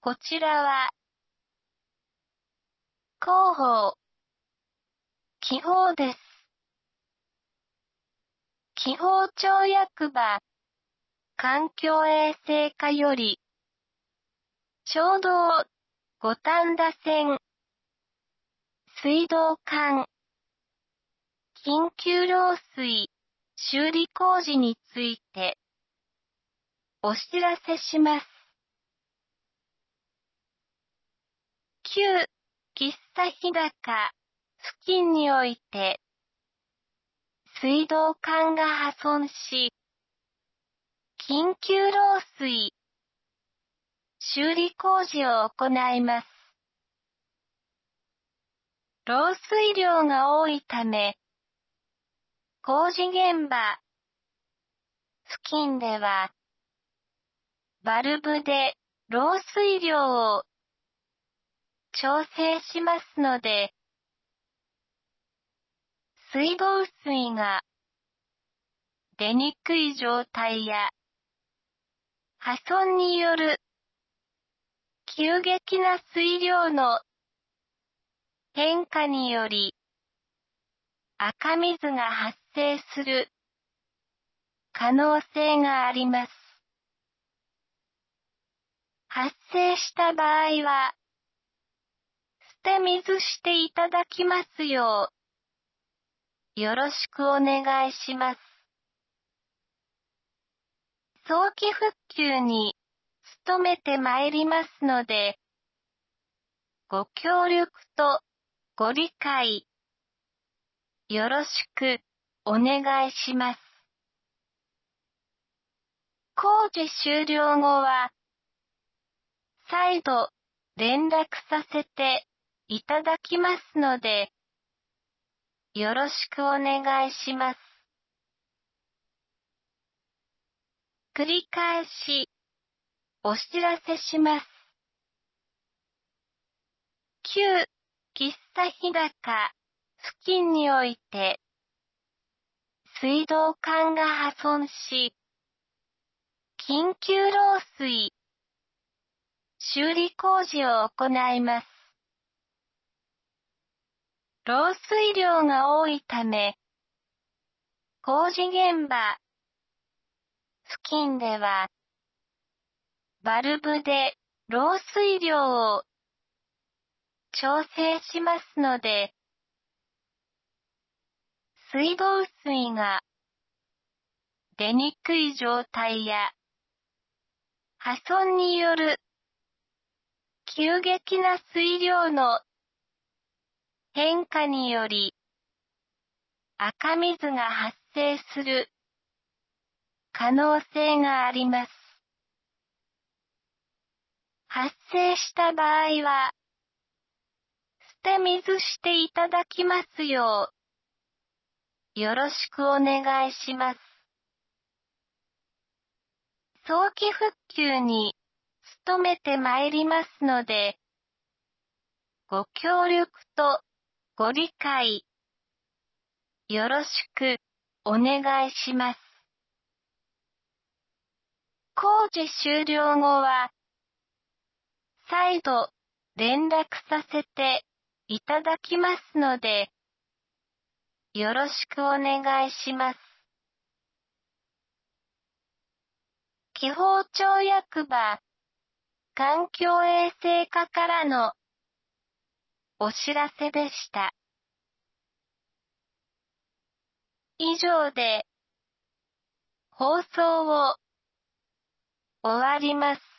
こちらは、広報、記法です。記法庁役場、環境衛生課より、町道、五反田線、水道管、緊急漏水、修理工事について、お知らせします。旧、喫茶日高、付近において、水道管が破損し、緊急漏水、修理工事を行います。漏水量が多いため、工事現場、付近では、バルブで漏水量を調整しますので、水道水が出にくい状態や、破損による急激な水量の変化により、赤水が発生する可能性があります。発生した場合は、捨て水していただきますよう、よろしくお願いします。早期復旧に努めてまいりますので、ご協力とご理解、よろしくお願いします。工事終了後は、再度連絡させていただきますので、よろしくお願いします。繰り返し、お知らせします。旧、喫茶日高、付近において、水道管が破損し、緊急漏水、修理工事を行います。漏水量が多いため、工事現場、付近では、バルブで漏水量を調整しますので、水道水が出にくい状態や、破損による急激な水量の変化により、赤水が発生する可能性があります。発生した場合は、捨て水していただきますよう、よろしくお願いします。早期復旧に努めてまいりますので、ご協力とご理解、よろしくお願いします。工事終了後は、再度連絡させていただきますので、よろしくお願いします。紀宝町役場、環境衛生課からのお知らせでした。以上で、放送を終わります。